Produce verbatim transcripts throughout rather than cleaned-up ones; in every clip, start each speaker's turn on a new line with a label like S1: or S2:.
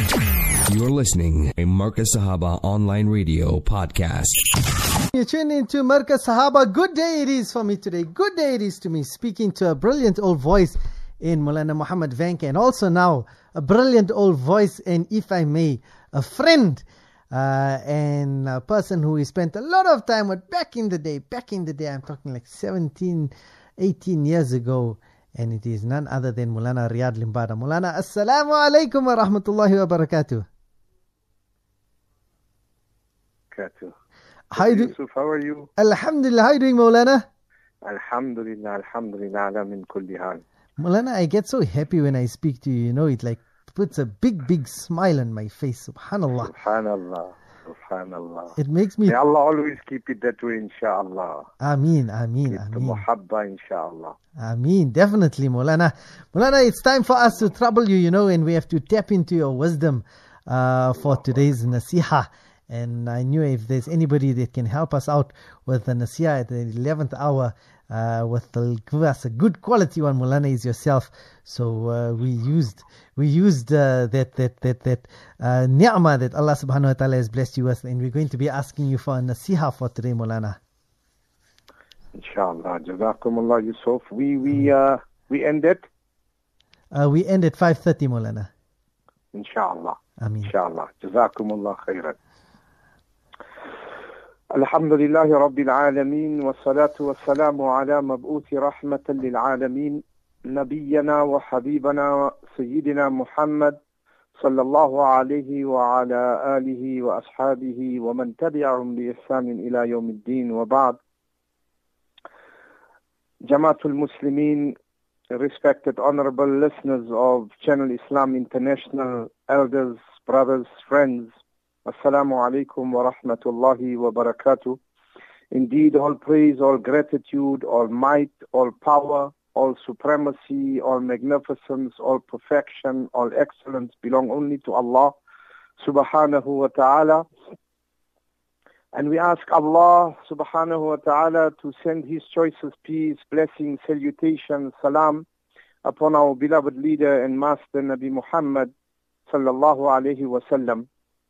S1: You're listening a Marcus Sahaba online radio podcast.
S2: You tune into Marcus Sahaba. Good day it is for me today. Good day it is to me, speaking to a brilliant old voice in Maulana Muhammad Vanka, and also now a brilliant old voice, and if I may, a friend uh, and a person who we spent a lot of time with back in the day. Back in the day, I'm talking like seventeen, eighteen years ago, and it is none other than Maulana Riyad Limbada. Maulana, assalamu alaikum wa rahmatullahi wa barakatuh.
S3: Hi, Yusuf, how are you?
S2: Alhamdulillah. How are you doing, Maulana?
S3: Alhamdulillah, Alhamdulillah, ala min kulli hal.
S2: Maulana, I get so happy when I speak to you. You know, it like puts a big, big smile on my face. Subhanallah.
S3: Subhanallah. Subhanallah.
S2: It makes me...
S3: May Allah always keep it that way, inshallah.
S2: Ameen, Ameen,
S3: Keep the
S2: Ameen.
S3: muhabba, inshallah.
S2: Ameen, definitely, Maulana. Maulana, it's time for us to trouble you, you know, and we have to tap into your wisdom uh, for today's nasiha. And I knew if there's anybody that can help us out with the nasiha at the eleventh hour, uh, with the, give us a good quality one, Maulana, is yourself. So uh, we used we used uh, that that that that uh, ni'mah that Allah subhanahu wa ta'ala has blessed you with, and we're going to be asking you for a nasiha for today, Maulana.
S3: Inshallah. Jazakumullah, Yusuf. We we uh we end it.
S2: Uh, we end at five thirty, Maulana.
S3: Inshallah.
S2: Ameen.
S3: Inshallah. Jazakumullah khairan. الحمد لله رب العالمين والصلاة والسلام على مبعوث رحمة للعالمين نبينا وحبيبنا سيدنا محمد صلى الله عليه وعلى آله وأصحابه ومن تبعهم بإحسان إلى يوم الدين وبعد. Jamaatul Muslimin, respected honorable listeners of Channel Islam International, elders, brothers, friends, Assalamu alaikum wa rahmatullahi wa barakatuh. Indeed, all praise, all gratitude, all might, all power, all supremacy, all magnificence, all perfection, all excellence belong only to Allah subhanahu wa ta'ala. And we ask Allah subhanahu wa ta'ala to send His choicest peace, blessing, salutation, salam upon our beloved leader and master Nabi Muhammad sallallahu alayhi wa sallam.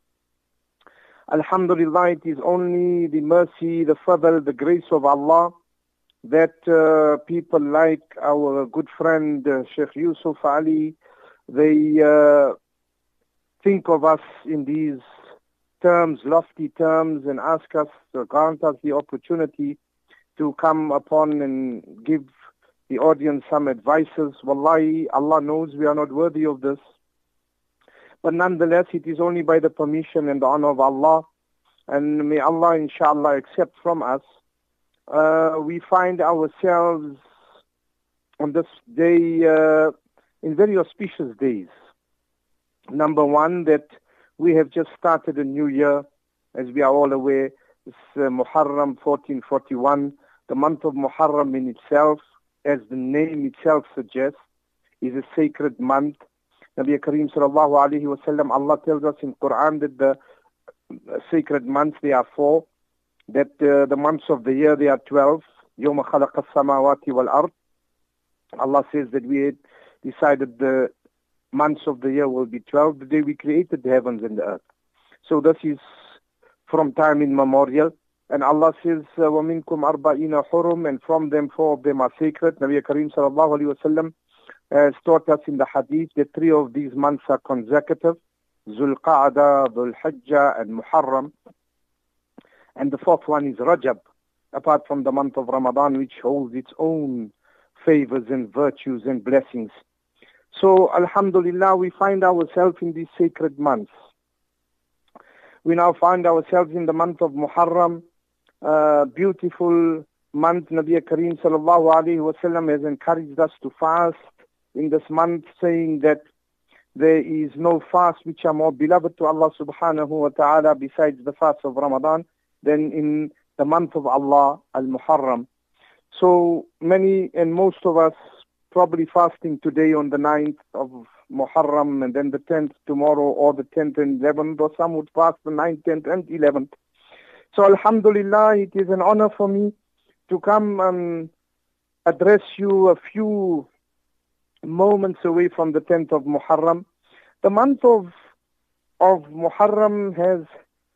S3: Alhamdulillah, it is only the mercy, the fadl, the grace of Allah that uh, people like our good friend uh, Sheikh Yusuf Ali, they uh, think of us in these terms, lofty terms, and ask us, uh, grant us the opportunity to come upon and give the audience some advices. Wallahi, Allah knows we are not worthy of this. But nonetheless, it is only by the permission and the honor of Allah, and may Allah, inshallah, accept from us. Uh, we find ourselves on this day uh, in very auspicious days. Number one, that we have just started a new year, as we are all aware. It's uh, Muharram fourteen forty-one. The month of Muharram in itself, as the name itself suggests, is a sacred month. Nabi Kareem sallallahu alayhi wa sallam, Allah tells us in Quran that the sacred months, they are four, that uh, the months of the year, they are twelve. يَوْمَ خَلَقَ السَّمَاوَاتِ وَالْأَرْضِ. Allah says that we had decided the months of the year will be twelve, the day we created the heavens and the earth. So this is from time immemorial. And Allah says, وَمِنْكُمْ أَرْبَعِينَ حُرُمْ, and from them, four of them are sacred. Nabi Kareem sallallahu alayhi wa sallam has taught us in the hadith that three of these months are consecutive: Zul Qa'dah, Dhul Hijjah, and Muharram. And the fourth one is Rajab, apart from the month of Ramadan, which holds its own favors and virtues and blessings. So, alhamdulillah, we find ourselves in these sacred months. We now find ourselves in the month of Muharram, uh, beautiful month. Nabi Kareem sallallahu alayhi wa sallam has encouraged us to fast in this month, saying that there is no fast which are more beloved to Allah subhanahu wa ta'ala besides the fast of Ramadan than in the month of Allah, al-Muharram. So many and most of us probably fasting today on the ninth of Muharram, and then the tenth tomorrow, or the tenth and eleventh, or some would fast the ninth, tenth and eleventh. So alhamdulillah, it is an honor for me to come and address you a few moments away from the tenth of Muharram. The month of of Muharram has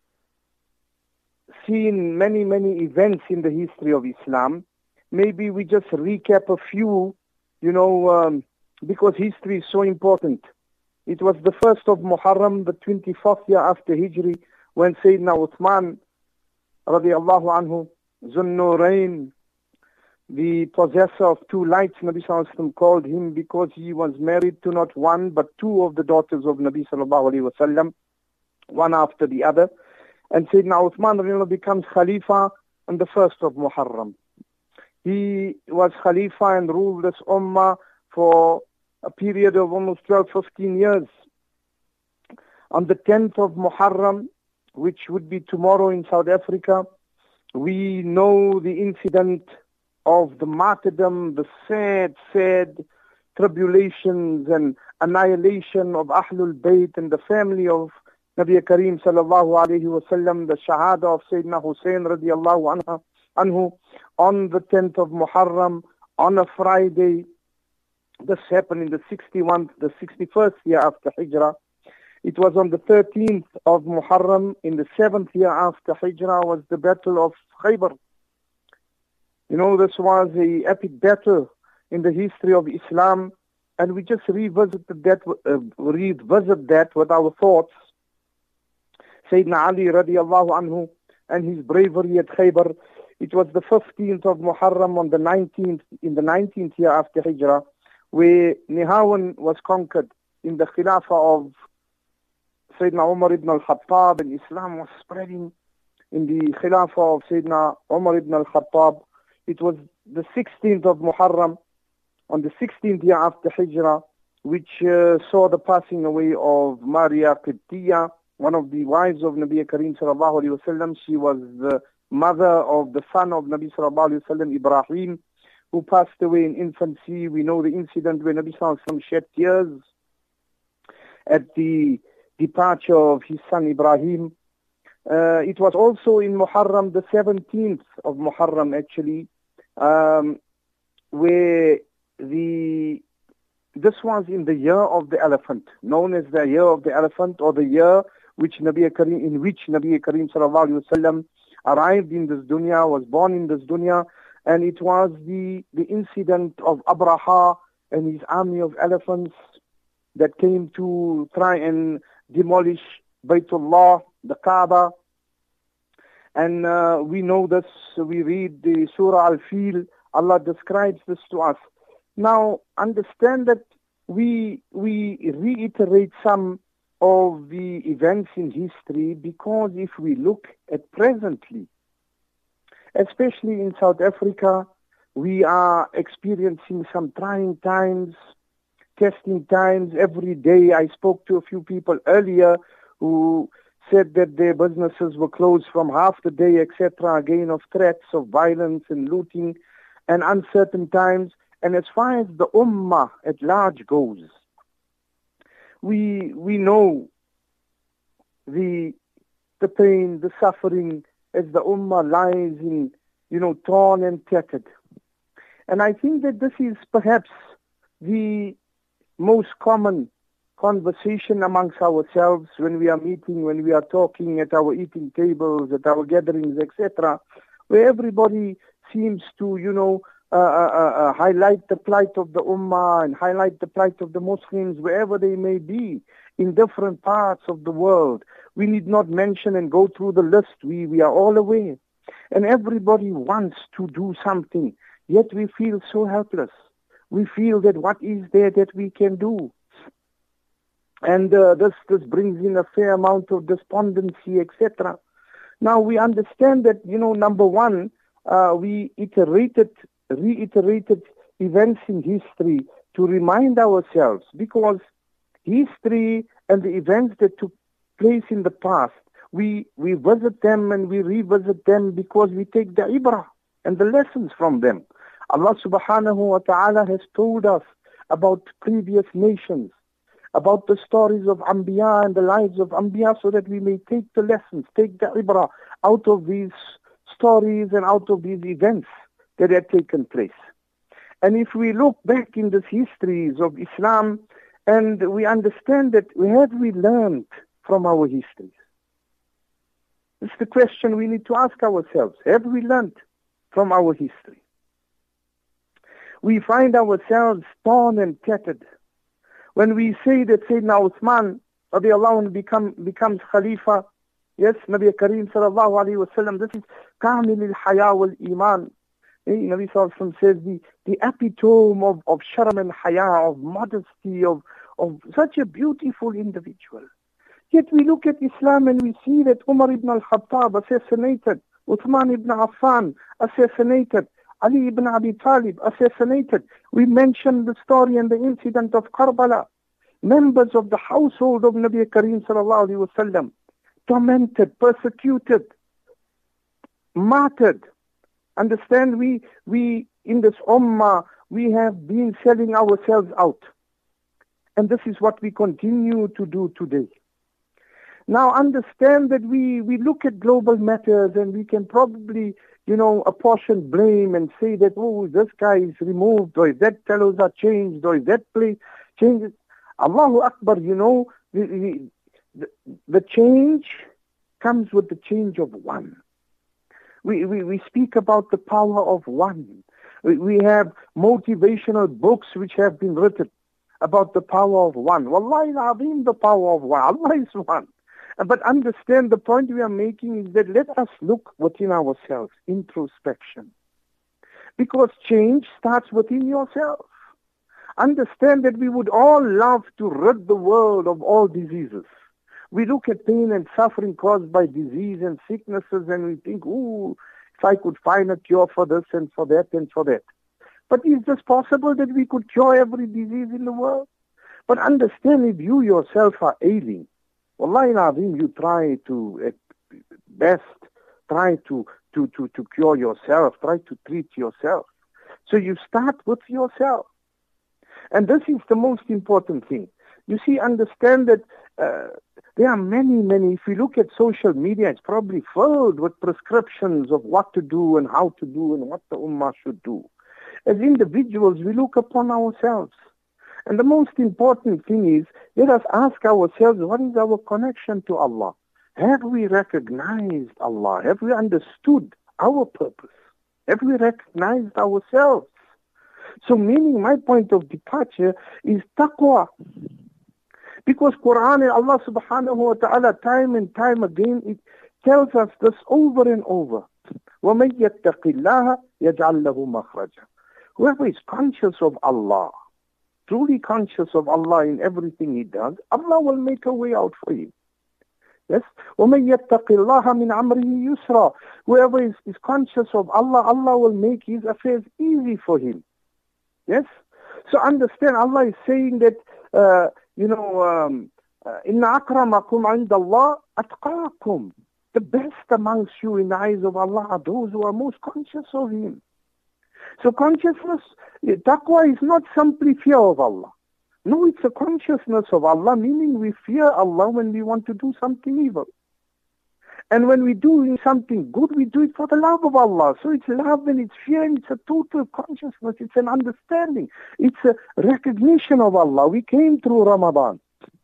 S3: seen many, many events in the history of Islam. Maybe we just recap a few, you know, um, because history is so important. It was the first of Muharram, the twenty-fourth year after Hijri, when Sayyidina Uthman, radiallahu anhu, Zunnurain, the possessor of two lights, Nabi sallallahu alaihi wasallam called him because he was married to not one but two of the daughters of Nabi sallallahu alaihi wasallam, one after the other. And Sayyidina Uthman radiallahu becomes Khalifa on the first of Muharram. He was Khalifa and ruled this Ummah for a period of almost twelve, fifteen years. On the tenth of Muharram, which would be tomorrow in South Africa, we know the incident of the martyrdom, the sad, sad tribulations and annihilation of Ahlul Bayt and the family of Nabi Kareem sallallahu alayhi wa sallam, the Shahada of Sayyidina Hussein radiallahu anha, anhu, on the tenth of Muharram, on a Friday. This happened in the sixty-first, the sixty-first year after Hijrah. It was on the thirteenth of Muharram, in the seventh year after Hijrah, was the Battle of Khaybar. You know, this was a epic battle in the history of Islam, and we just revisited that, uh, revisit that with our thoughts. Sayyidina Ali radiallahu anhu and his bravery at Khaybar. It was the fifteenth of Muharram on the nineteenth, in the nineteenth year after Hijrah, where Nihawan was conquered in the Khilafah of Sayyidina Umar ibn al-Khattab, and Islam was spreading in the Khilafah of Sayyidina Umar ibn al-Khattab. It was the sixteenth of Muharram, on the sixteenth year after Hijrah, which uh, saw the passing away of Maria Qibtiyya, one of the wives of Nabi Kareem sallallahu alayhi wa sallam. She was the mother of the son of Nabi sallallahu alayhi wa sallam, Ibrahim, who passed away in infancy. We know the incident where Nabi sallallahu alayhi wa sallam shed tears at the departure of his son Ibrahim. Uh, it was also in Muharram, the seventeenth of Muharram actually, um, where the this was in the year of the elephant, known as the year of the elephant, or the year which Nabi Kareem, in which Nabi Kareem sallallahu alaihi wasallam arrived in this dunya, was born in this dunya, and it was the the incident of Abraha and his army of elephants that came to try and demolish Baytullah, the Kaaba. And uh, we know this, we read the Surah Al-Fil, Allah describes this to us. Now, understand that we we reiterate some of the events in history because if we look at presently, especially in South Africa, we are experiencing some trying times, testing times every day. I spoke to a few people earlier who said that their businesses were closed from half the day, et cetera, again of threats of violence and looting and uncertain times. And as far as the ummah at large goes, we we know the the pain, the suffering as the ummah lies in, you know, torn and tattered. And I think that this is perhaps the most common conversation amongst ourselves when we are meeting, when we are talking at our eating tables, at our gatherings, et cetera, where everybody seems to, you know, uh, uh, uh, highlight the plight of the ummah and highlight the plight of the Muslims wherever they may be in different parts of the world. We need not mention and go through the list. We, we are all aware. And everybody wants to do something, yet we feel so helpless. We feel that what is there that we can do? And uh, this, this brings in a fair amount of despondency, et cetera. Now we understand that, you know, number one, uh, we iterated, reiterated events in history to remind ourselves, because history and the events that took place in the past, we, we visit them and we revisit them because we take the ibrah and the lessons from them. Allah subhanahu wa ta'ala has told us about previous nations, about the stories of Anbiya and the lives of Anbiya, so that we may take the lessons, take the ibrah out of these stories and out of these events that had taken place. And if we look back in the histories of Islam, and we understand that where have we learned from our histories? It's the question we need to ask ourselves. Have we learned from our history? We find ourselves torn and tattered. When we say that Sayyidina Uthman radiallahu anhu become, becomes Khalifa, yes, Nabi Kareem sallallahu alayhi wa sallam, this is Kamil al-Haya wal-Iman. Nabi sallallahu alayhi wa sallam says the, the epitome of, of Sharam al-Haya, of modesty, of, of such a beautiful individual. Yet we look at Islam and we see that Umar ibn al-Khattab assassinated, Uthman ibn Affan assassinated, Ali ibn Abi Talib assassinated. We mentioned the story and the incident of Karbala. Members of the household of Nabi Kareem sallallahu alayhi wa sallam, tormented, persecuted, martyred. Understand, we, we in this ummah, we have been selling ourselves out. And this is what we continue to do today. Now understand that we, we look at global matters and we can probably, you know, apportion blame and say that, oh, this guy is removed, or if that fellows are changed, or if that place changes. Allahu Akbar, you know, the, the, the change comes with the change of one. We, we, we speak about the power of one. We, we have motivational books which have been written about the power of one. Wallahi al-Azim, the power of one. Allah is one. But understand, the point we are making is that let us look within ourselves, introspection. Because change starts within yourself. Understand that we would all love to rid the world of all diseases. We look at pain and suffering caused by disease and sicknesses and we think, ooh, if I could find a cure for this and for that and for that. But is this possible that we could cure every disease in the world? But understand, if you yourself are ailing, Wallahi al-Azim, you try to, at best, try to, to, to, to cure yourself, try to treat yourself. So you start with yourself. And this is the most important thing. You see, understand that uh, there are many, many, if you look at social media, it's probably filled with prescriptions of what to do and how to do and what the ummah should do. As individuals, we look upon ourselves. And the most important thing is, let us ask ourselves, what is our connection to Allah? Have we recognized Allah? Have we understood our purpose? Have we recognized ourselves? So meaning, my point of departure is taqwa. Because Quran and Allah subhanahu wa ta'ala, time and time again, it tells us this over and over. وَمَنْ يَتَّقِ اللَّهَ يَجْعَلْ لَهُ مَخْرَجًا. Whoever is conscious of Allah, truly conscious of Allah in everything he does, Allah will make a way out for him. Yes? وَمَنْ يَتَّقِ اللَّهَ مِنْ عَمْرِهِ يُسْرًا. Whoever is, is conscious of Allah, Allah will make his affairs easy for him. Yes? So understand, Allah is saying that, uh, you know, um, uh, إِنَّ أَكْرَمَكُمْ عِنْدَ اللَّهِ أَتْقَاكُمْ. The best amongst you in the eyes of Allah are those who are most conscious of Him. So consciousness, taqwa is not simply fear of Allah. No, it's a consciousness of Allah, meaning we fear Allah when we want to do something evil. And when we do something good, we do it for the love of Allah. So it's love and it's fear and it's a total consciousness. It's an understanding. It's a recognition of Allah. We came through Ramadan.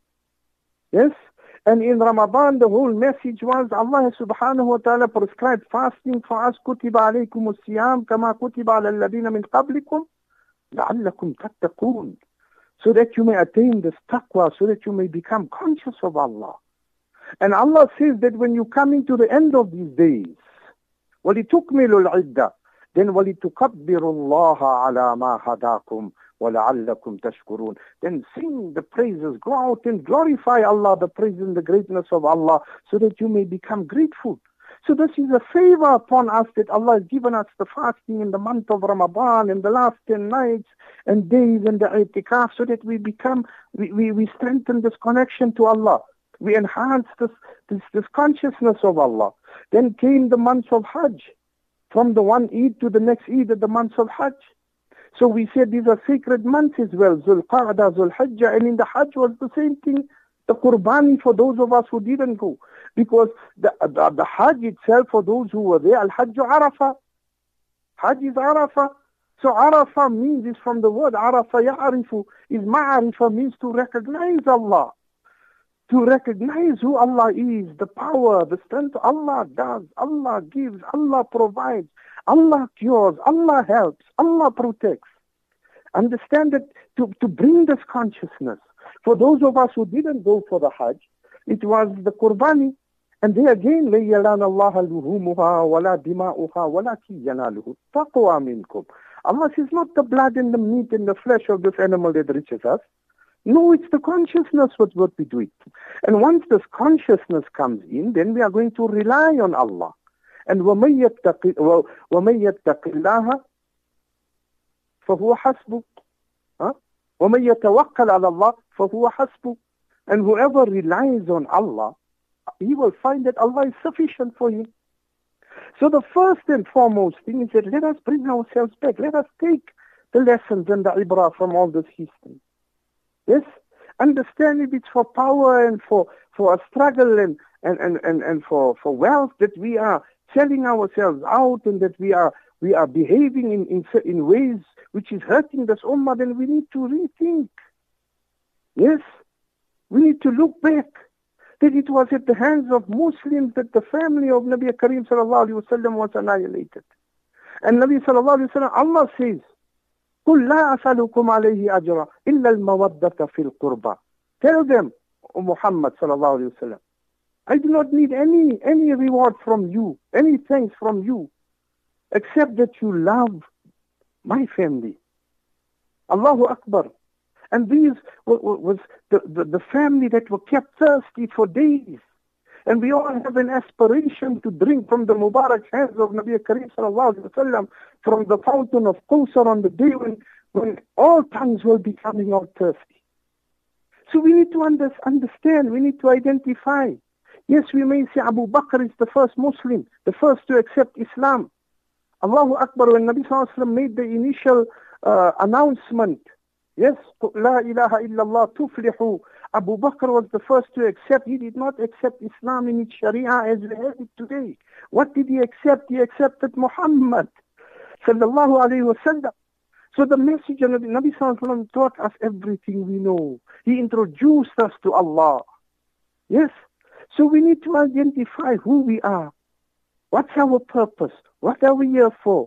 S3: Yes? And in Ramadan, the whole message was Allah subhanahu wa ta'ala prescribed fasting for us. كُتِبَ عَلَيْكُمُ الصِّيَامُ كَمَا كُتِبَ عَلَى الَّذِينَ مِنْ قَبْلِكُمْ لَعَلَّكُمْ تَتَّقُونَ. So that you may attain this taqwa, so that you may become conscious of Allah. And Allah says that when you come into the end of these days, وَلِتُكْمِلُوا الْعِدَّةِ, then وَلِتُكَبِّرُوا اللَّهَ عَلَى مَا هَدَاكُمْ وَلَعَلَّكُمْ تَشْكُرُونَ. Then sing the praises, go out and glorify Allah, the praise and the greatness of Allah, so that you may become grateful. So this is a favor upon us that Allah has given us the fasting in the month of Ramadan and the last ten nights and days and the i'tikaf, so that we become, we, we, we strengthen this connection to Allah. We enhance this, this, this consciousness of Allah. Then came the months of Hajj. From the one Eid to the next Eid, the months of Hajj. So we said these are sacred months as well. Zul Qa'dah, Zul Hajjah. And in the Hajj was the same thing. The Qurbani for those of us who didn't go. Because the, the, the Hajj itself, for those who were there, Al-Hajj Arafah. Hajj is Arafah. So Arafah means, is from the word Arafah Ya'arifu. Is Ma'arifa, means to recognize Allah. to recognize who Allah is, the power, the strength Allah does, Allah gives, Allah provides, Allah cures, Allah helps, Allah protects. Understand that to, to bring this consciousness. For those of us who didn't go for the Hajj, it was the Qurbani. And they again, لَن يَلَانَ اللَّهَ لُهُومُهَا وَلَا دِمَاؤُهَا وَلَكِنْ يَنَالُهُ التَّقْوَى مِنْكُمْ. Allah says not the blood and the meat and the flesh of this animal that reaches us. No, it's the consciousness what, what we do it. And once this consciousness comes in, then we are going to rely on Allah. And وَمَن يَتَّقِ اللَّهَ فَهُوَ حَسْبُهُ. وَمَن يَتَوَكَّلْ عَلَى اللَّهِ فَهُوَ حَسْبُهُ. And whoever relies on Allah, he will find that Allah is sufficient for him. So the first and foremost thing is that let us bring ourselves back. Let us take the lessons and the ibrah from all this history. Yes? Understand if it's for power and for, for a struggle and, and, and, and, and for, for wealth that we are selling ourselves out and that we are we are behaving in, in, in ways which is hurting this ummah, then we need to rethink. Yes? We need to look back. That it was at the hands of Muslims that the family of Nabi Kareem sallallahu alayhi wa sallam was annihilated. And Nabi sallallahu alayhi wa sallam, Allah says, قُلْ لَا أَسَأَلُكُمْ عَلَيْهِ أَجْرًا إِلَّا الْمَوَدَّةَ فِي الْقُرْبَى. Tell them, O Muhammad sallallahu alayhi wa sallam, I do not need any, any reward from you, any thanks from you, except that you love my family. Allahu Akbar. And these was the, the, the family that were kept thirsty for days. And we all have an aspiration to drink from the Mubarak hands of Nabi Kareem sallallahu alayhi wa sallam, from the fountain of Kawthar on the day when, when all tongues will be coming out thirsty. So we need to under, understand, we need to identify. Yes, we may say Abu Bakr is the first Muslim, the first to accept Islam. Allahu Akbar, when Nabi sallallahu alayhi wa sallam made the initial uh, announcement, yes, La ilaha illallah tuflihu. Abu Bakr was the first to accept. He did not accept Islam in its Sharia as we have it today. What did he accept? He accepted Muhammad sallallahu alayhi wa sallam. So the message of Nabi, Nabi sallallahu alayhi wa sallam taught us everything we know. He introduced us to Allah. Yes. So we need to identify who we are. What's our purpose? What are we here for?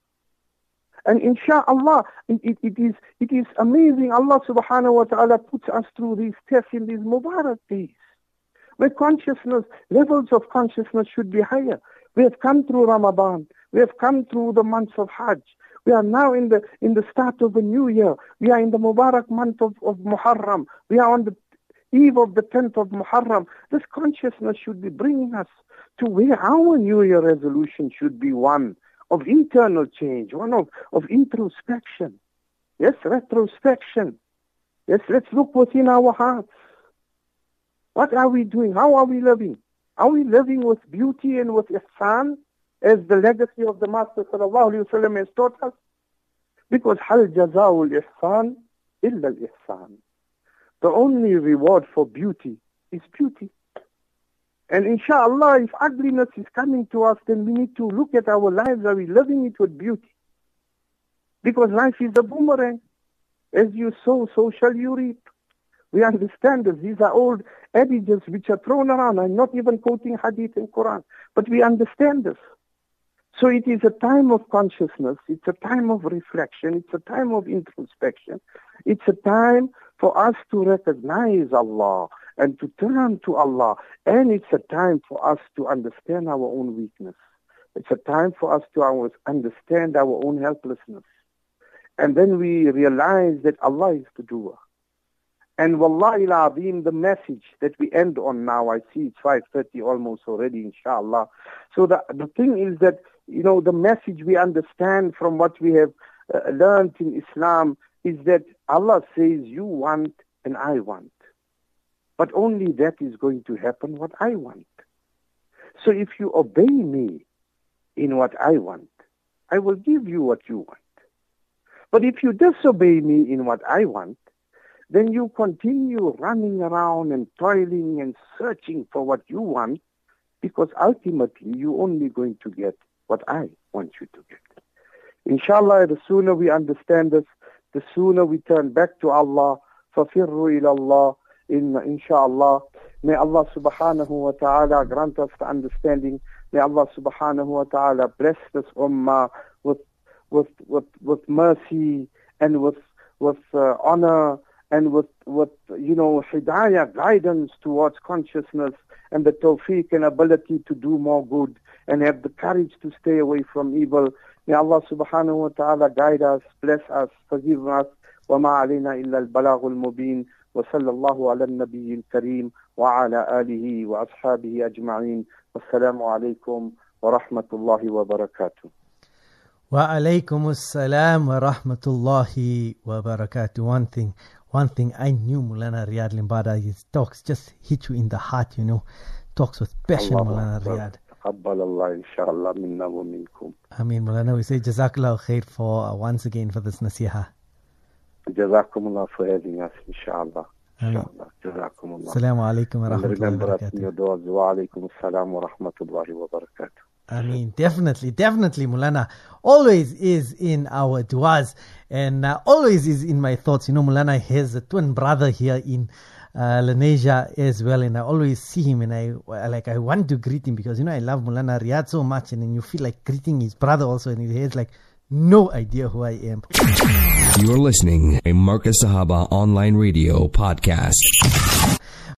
S3: And inshallah, it, it, it is it is amazing. Allah subhanahu wa ta'ala puts us through these tests in these Mubarak days, where consciousness, levels of consciousness should be higher. We have come through Ramadan. We have come through the months of Hajj. We are now in the in the start of a new year. We are in the Mubarak month of, of Muharram. We are on the eve of the tenth of Muharram. This consciousness should be bringing us to where our New Year resolution should be one of internal change, one of, of introspection. Yes, retrospection. Yes, let's look within our hearts. What are we doing? How are we living? Are we living with beauty and with ihsan, as the legacy of the Master sallallahu alayhi wa sallam has taught us? Because hal jaza'ul ihsan illa al-ihsan. The only reward for beauty is beauty. And inshallah, if ugliness is coming to us, then we need to look at our lives. Are we living it with beauty? Because life is a boomerang. As you sow, so shall you reap. We understand this. These are old adages which are thrown around. I'm not even quoting hadith and Quran. But we understand this. So it is a time of consciousness. It's a time of reflection. It's a time of introspection. It's a time for us to recognize Allah and to turn to Allah. And it's a time for us to understand our own weakness. It's a time for us to our, understand our own helplessness. And then we realize that Allah is the doer. And wallahi al-azim, the message that we end on now, I see it's five thirty almost already, inshallah. So the, the thing is that, you know, the message we understand from what we have uh, learned in Islam is that Allah says, you want and I want. But only that is going to happen what I want. So if you obey me in what I want, I will give you what you want. But if you disobey me in what I want, then you continue running around and toiling and searching for what you want, because ultimately you're only going to get what I want you to get. Inshallah, the sooner we understand this, the sooner we turn back to Allah. فَفِرُّوا إِلَى اللَّهِ in inshallah. May Allah subhanahu wa ta'ala grant us the understanding. May Allah subhanahu wa ta'ala bless this ummah with with with with mercy and with with uh, honor and with with you know hidayah, guidance towards consciousness, and the tawfiq and ability to do more good and have the courage to stay away from evil. May Allah subhanahu wa ta'ala guide us, bless us, forgive us. وما علينا إلا البلاغ المبين وصلى الله على النبي الكريم وعلى آله وأصحابه أجمعين والسلام عليكم ورحمة الله وبركاته.
S2: وعليكم السلام ورحمة الله وبركاته. One thing, one thing I knew Maulana Riyad Limbada, his talks just hit you in the heart, you know. Talks with passion, Maulana Riyad.
S3: تقبل الله إن شاء الله منا ومنكم.
S2: Ameen, Maulana. We say Jazakallah khair for uh, once again for this nasiha.
S3: جزاكم الله for having us إن شاء الله. إن شاء الله. جزاكم الله.
S2: السلام عليكم ورحمة الله وبركاته.
S3: Remember us in your du'as. وعليكم السلام ورحمة الله وبركاته.
S2: I mean, definitely, definitely, Maulana always is in our du'as and uh, always is in my thoughts. You know, Maulana has a twin brother here in uh, Lenasia as well, and I always see him and I like I want to greet him because, you know, I love Maulana Riyad so much, and then you feel like greeting his brother also, and he has like no idea who I am.
S1: You're listening a Marcus Sahaba online radio podcast.